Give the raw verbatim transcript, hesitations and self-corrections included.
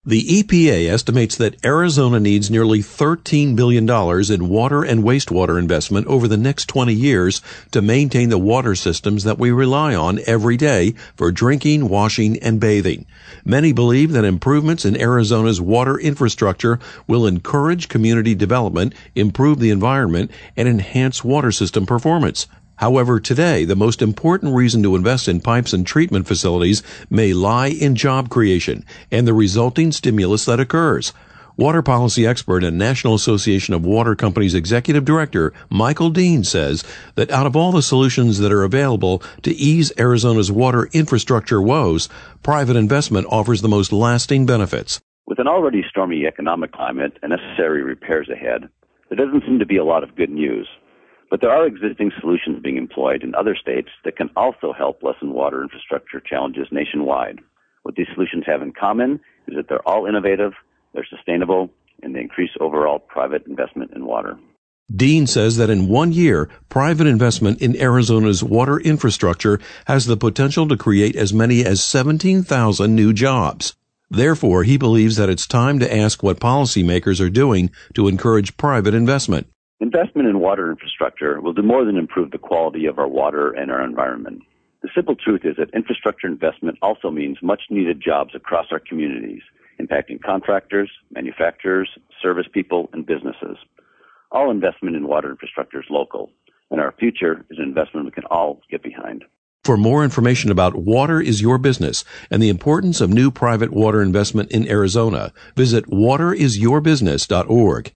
The E P A estimates that Arizona needs nearly thirteen billion dollars in water and wastewater investment over the next twenty years to maintain the water systems that we rely on every day for drinking, washing, and bathing. Many believe that improvements in Arizona's water infrastructure will encourage community development, improve the environment, and enhance water system performance. However, today, the most important reason to invest in pipes and treatment facilities may lie in job creation and the resulting stimulus that occurs. Water policy expert and National Association of Water Companies Executive Director Michael Dean says that out of all the solutions that are available to ease Arizona's water infrastructure woes, private investment offers the most lasting benefits. With an already stormy economic climate and necessary repairs ahead, there doesn't seem to be a lot of good news. But there are existing solutions being employed in other states that can also help lessen water infrastructure challenges nationwide. What these solutions have in common is that they're all innovative, they're sustainable, and they increase overall private investment in water. Dean says that in one year, private investment in Arizona's water infrastructure has the potential to create as many as seventeen thousand new jobs. Therefore, he believes that it's time to ask what policymakers are doing to encourage private investment. Investment in water infrastructure will do more than improve the quality of our water and our environment. The simple truth is that infrastructure investment also means much-needed jobs across our communities, impacting contractors, manufacturers, service people, and businesses. All investment in water infrastructure is local, and our future is an investment we can all get behind. For more information about Water is Your Business and the importance of new private water investment in Arizona, visit water is your business dot org.